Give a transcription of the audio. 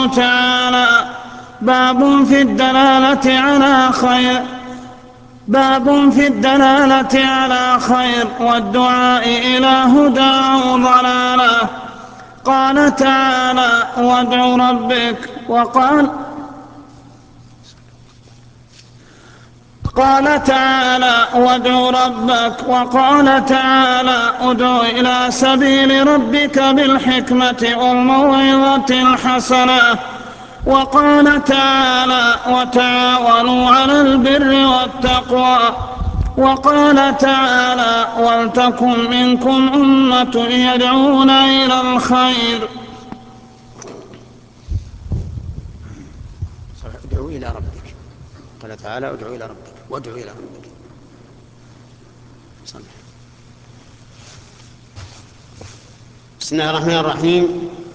الله تعالى: باب في الدلالة على خير والدعاء إلى هدى أو ضلالة. قال تعالى: وادع ربك. قال تعالى: وادع ربك. وقال تعالى: ادع إلى سبيل ربك بالحكمة والموعظة الحسنة. وقال تعالى: وتعاونوا على البر والتقوى. وقال تعالى: ولتكن منكم أمة يدعون إلى الخير. ادعوا إلى ربك. قال تعالى: ادعوا إلى ربك وادعوا إلى ربك. بسم الله الرحمن الرحيم.